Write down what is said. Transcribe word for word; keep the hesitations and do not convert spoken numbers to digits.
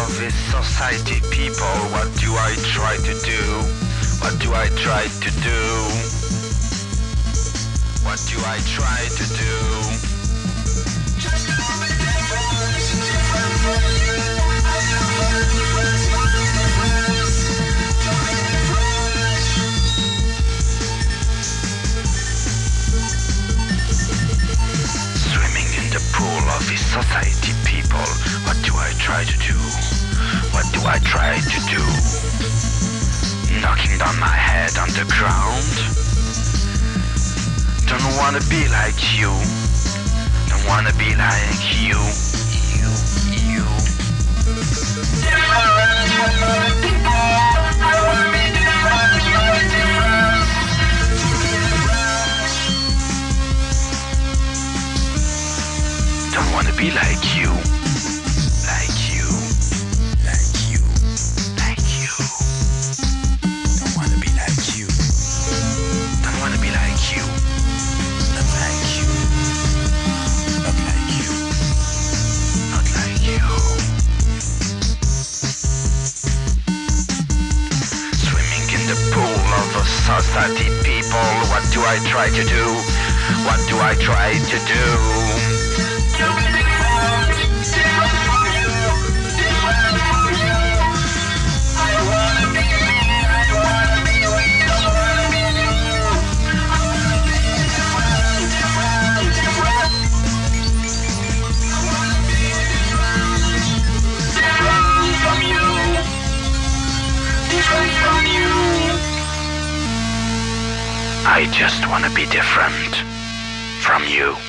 of this society, people. What do I try to do? What do I try to do? What do I try to do? Swimming in the pool of this society, people. What do I try to do? What do I try to do? Knocking down my head on the ground. Don't wanna be like you. Don't wanna be like you. You, you. Don't wanna be like you. Like you. Like you. Like you. Don't wanna be like you. Don't wanna be like you. Not like you. Not like you. Not like you. Swimming in the pool of a society, people. What do I try to do? What do I try to do? I just wanna be different from you.